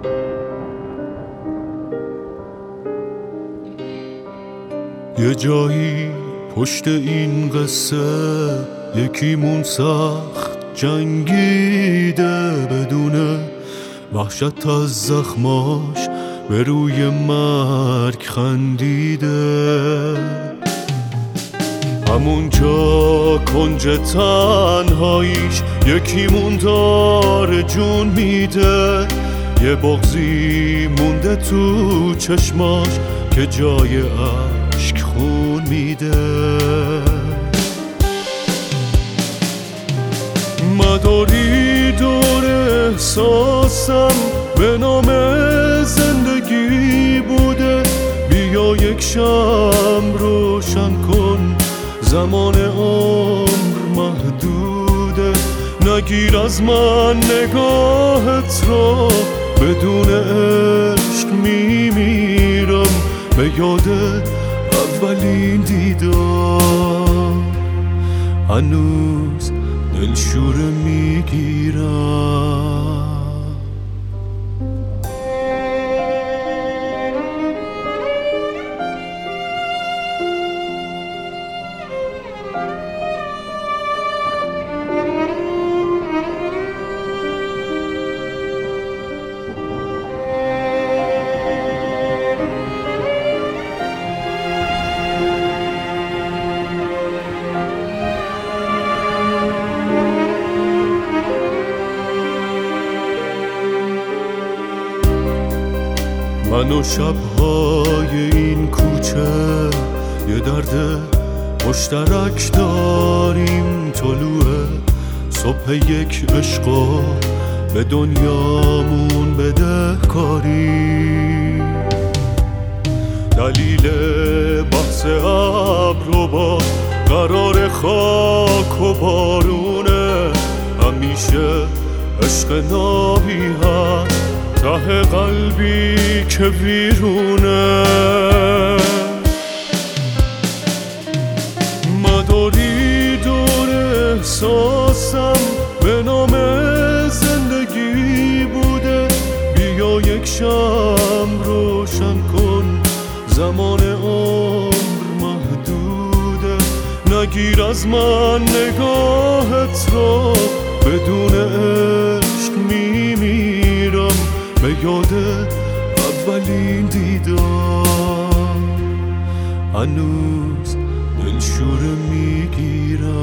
یه جایی پشت این قصه یکیمون سخت جنگیده، بدون وحشت از زخماش به روی مرگ خندیده. همونجا کنج تنهاییش یکیمون داره جون میده، یه بغضی مونده تو چشماش که جای عشق خون میده. مداری دور احساسم به نام زندگی بوده، بیا یک شمع روشن کن، زمان عمر محدوده. نگیر از من نگاهت رو، بدون عشق میمیرم به یاد اولین دیدار. هنوز دلشوره میگیرم. من و شب‌های این کوچه یه درد مشترک داریم، طلوع صبح یک عشق به دنیامون بدهکاریم. دلیل بحث ابر و باد قرار خاک و بارونه، همیشه عشق نابی هست ته قلبی که ویرونه. مداری دور احساسم به نام زندگی بوده، بیا یک شمع روشن کن، زمان عمر محدوده. نگیر از من نگاهت رو، بدون عشق میمیرم به یاد اولین دیدار. هنوز دلشوره میگیرم.